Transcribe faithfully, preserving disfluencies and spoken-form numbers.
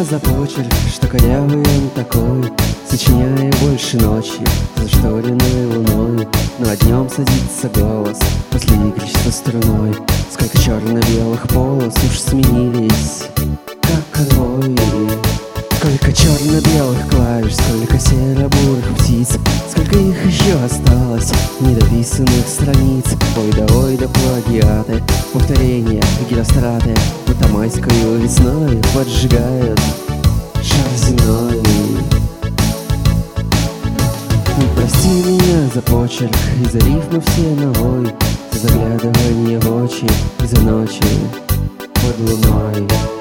за почерк, что корявый он такой, сочиняя больше ночи, зашторенной луной. Ну а днем садится голос после игрищ со струной. Сколько черно-белых полос уж сменились, как конвой. Сколько черно-белых клавиш, сколько серо-бурых птиц, сколько их еще осталось, недописанных страниц. Ой да ой да плагиаты, повторения, гиростраты, будто майскою весной поджигают шар земной. Прости меня за почерк и за рифмы все новой, за заглядывание в очи и за ночи под луной.